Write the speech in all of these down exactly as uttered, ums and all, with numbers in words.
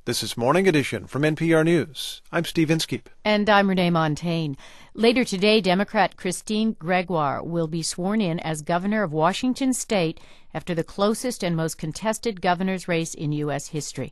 This is Morning Edition from N P R News. I'm Steve Inskeep. And I'm Renee Montagne. Later today, Democrat Christine Gregoire will be sworn in as governor of Washington State after the closest and most contested governor's race in U S history.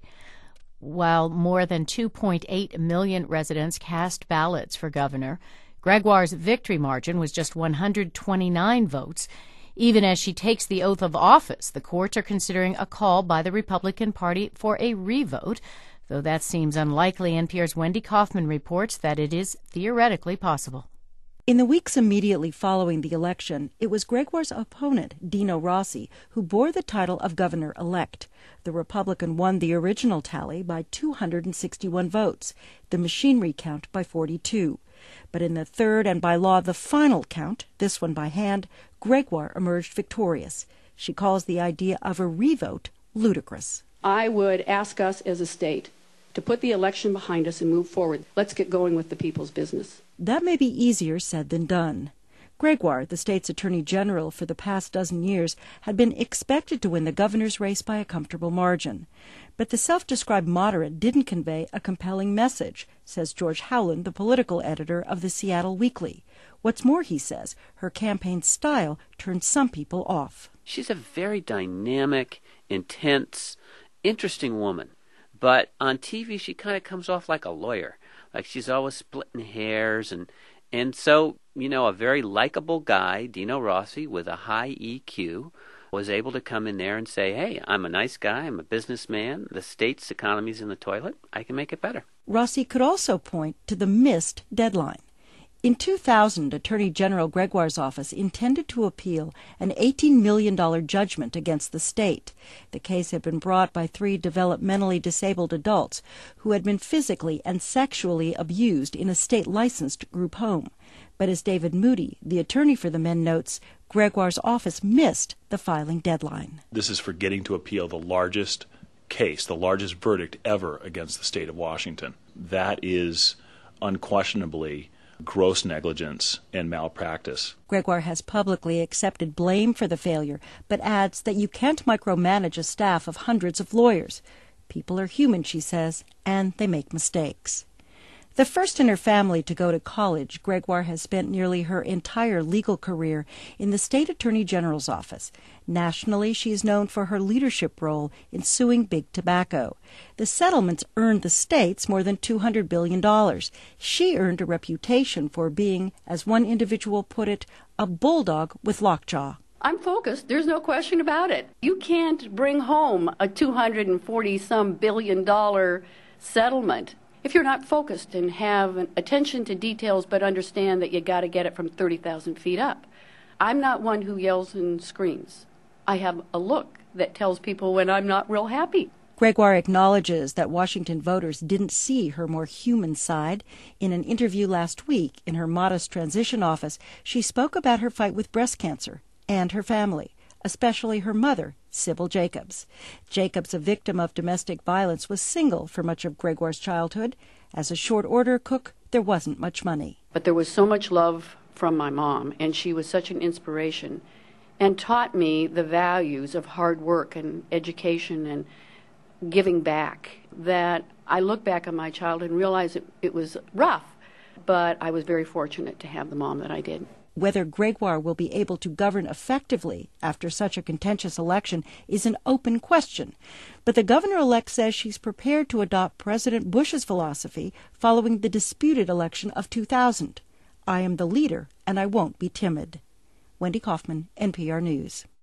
While more than two point eight million residents cast ballots for governor, Gregoire's victory margin was just one hundred twenty-nine votes. Even as she takes the oath of office, the courts are considering a call by the Republican Party for a revote. Though that seems unlikely, N P R's Wendy Kaufman reports that it is theoretically possible. In the weeks immediately following the election, it was Gregoire's opponent, Dino Rossi, who bore the title of governor-elect. The Republican won the original tally by two hundred sixty-one votes, the machine recount by forty-two. But in the third and by law the final count, this one by hand, Gregoire emerged victorious. She calls the idea of a revote ludicrous. I would ask us as a state to put the election behind us and move forward. Let's get going with the people's business. That may be easier said than done. Gregoire, the state's attorney general for the past dozen years, had been expected to win the governor's race by a comfortable margin. But the self-described moderate didn't convey a compelling message, says George Howland, the political editor of the Seattle Weekly. What's more, he says, her campaign style turned some people off. She's a very dynamic, intense, interesting woman. But on T V, she kind of comes off like a lawyer. Like she's always splitting hairs. And, and so, you know, a very likable guy, Dino Rossi, with a high E Q, was able to come in there and say, hey, I'm a nice guy, I'm a businessman, the state's economy's in the toilet, I can make it better. Rossi could also point to the missed deadline. In two thousand, Attorney General Gregoire's office intended to appeal an eighteen million dollars judgment against the state. The case had been brought by three developmentally disabled adults who had been physically and sexually abused in a state-licensed group home. But as David Moody, the attorney for the men, notes, Gregoire's office missed the filing deadline. This is for getting to appeal the largest case, the largest verdict ever against the state of Washington. That is unquestionably gross negligence and malpractice. Gregoire has publicly accepted blame for the failure, but adds that you can't micromanage a staff of hundreds of lawyers. People are human, she says, and they make mistakes. The first in her family to go to college, Gregoire has spent nearly her entire legal career in the state attorney general's office. Nationally, she is known for her leadership role in suing Big Tobacco. The settlements earned the states more than two hundred billion dollars. She earned a reputation for being, as one individual put it, a bulldog with lockjaw. I'm focused. There's no question about it. You can't bring home a two hundred forty some billion dollar settlement if you're not focused and have an attention to details, but understand that you got to get it from thirty thousand feet up. I'm not one who yells and screams. I have a look that tells people when I'm not real happy. Gregoire acknowledges that Washington voters didn't see her more human side. In an interview last week in her modest transition office, she spoke about her fight with breast cancer and her family, especially her mother, Sybil Jacobs. Jacobs, a victim of domestic violence, was single for much of Gregoire's childhood. As a short-order cook, there wasn't much money. But there was so much love from my mom, and she was such an inspiration and taught me the values of hard work and education and giving back, that I look back on my childhood and realize it, it was rough, but I was very fortunate to have the mom that I did. Whether Gregoire will be able to govern effectively after such a contentious election is an open question. But the governor-elect says she's prepared to adopt President Bush's philosophy following the disputed election of two thousand. I am the leader, and I won't be timid. Wendy Kaufman, N P R News.